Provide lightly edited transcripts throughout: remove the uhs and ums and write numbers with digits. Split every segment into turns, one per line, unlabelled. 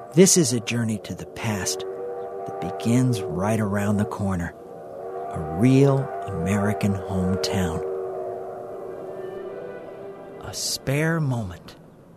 This is a journey to the past that begins right around the corner. A real American hometown. A spare moment.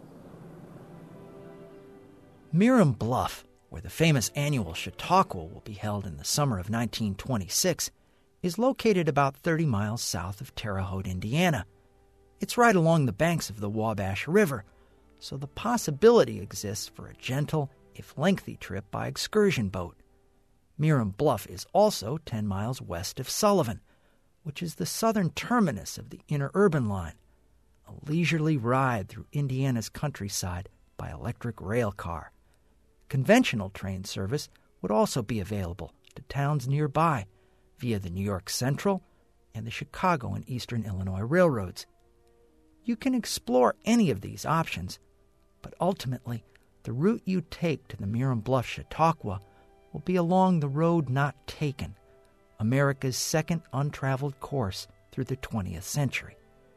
Meerum Bluff, where the famous annual Chautauqua will be held in the summer of 1926, is located about 30 miles south of Terre Haute, Indiana. It's right along the banks of the Wabash River, so the possibility exists for a gentle, if lengthy, trip by excursion boat. Meerum Bluff is also 10 miles west of Sullivan, which is the southern terminus of the interurban line, a leisurely ride through Indiana's countryside by electric rail car. Conventional train service would also be available to towns nearby via the New York Central and the Chicago and Eastern Illinois railroads. You can explore any of these options, but ultimately, the route you take to the Meerum Bluff Chautauqua will be along the road not taken, America's second untraveled course through the 20th century.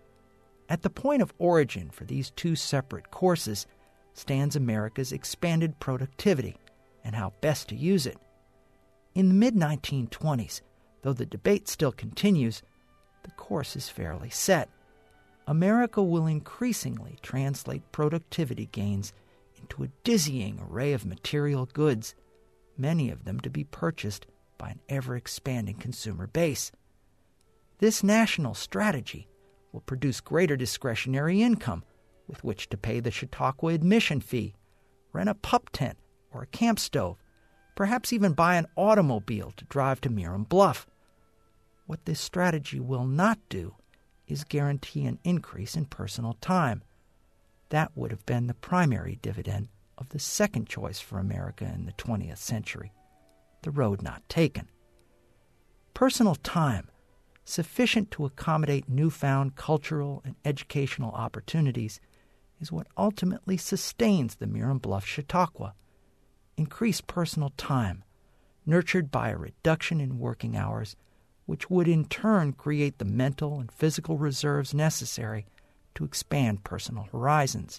At the point of origin for these two separate courses stands America's expanded productivity and how best to use it. In the mid-1920s, though the debate still continues, the course is fairly set. America will increasingly translate productivity gains into a dizzying array of material goods, many of them to be purchased by an ever-expanding consumer base. This national strategy will produce greater discretionary income with which to pay the Chautauqua admission fee, rent a pup tent or a camp stove, perhaps even buy an automobile to drive to Meerum Bluff. What this strategy will not do is guarantee an increase in personal time. That would have been the primary dividend of the second choice for America in the 20th century, the road not taken. Personal time, sufficient to accommodate newfound cultural and educational opportunities, is what ultimately sustains the Meerum Bluff Chautauqua. Increased personal time, nurtured by a reduction in working hours, which would in turn create the mental and physical reserves necessary to expand personal horizons,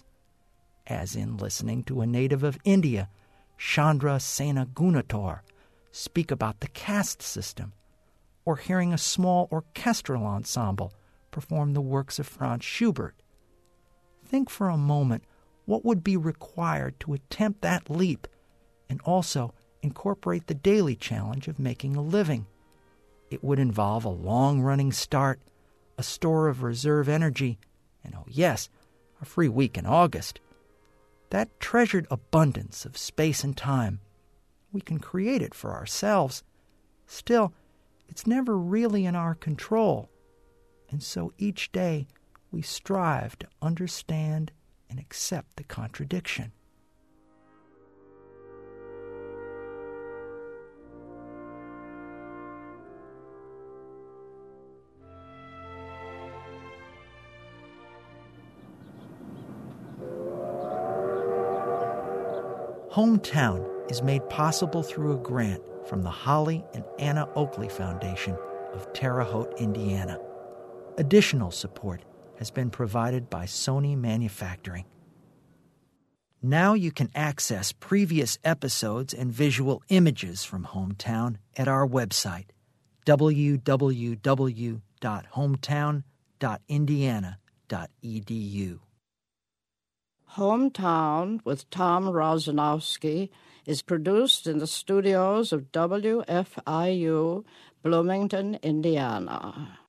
as in listening to a native of India, Chandra Sena Gunator, speak about the caste system, or hearing a small orchestral ensemble perform the works of Franz Schubert. Think for a moment what would be required to attempt that leap and also incorporate the daily challenge of making a living. It would involve a long-running start, a store of reserve energy, and oh yes, a free week in August. That treasured abundance of space and time, we can create it for ourselves. Still, it's never really in our control. And so each day we strive to understand and accept the contradiction. Hometown is made possible through a grant from the Holly and Anna Oakley Foundation of Terre Haute, Indiana. Additional support has been provided by Sony Manufacturing. Now you can access previous episodes and visual images from Hometown at our website, www.hometown.indiana.edu.
Hometown with Tom Rosanowski is produced in the studios of WFIU, Bloomington, Indiana.